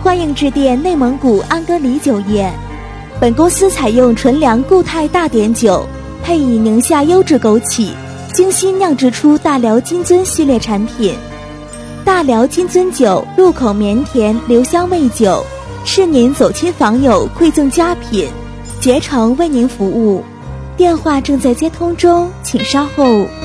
欢迎致电内蒙古安格里酒业。本公司采用纯粮固态大碘酒，配以宁夏优质枸杞，精心酿制出大辽金樽系列产品。大辽金樽酒入口绵甜，留香味久，是您走亲访友馈赠佳品，竭诚为您服务。电话正在接通中，请稍后。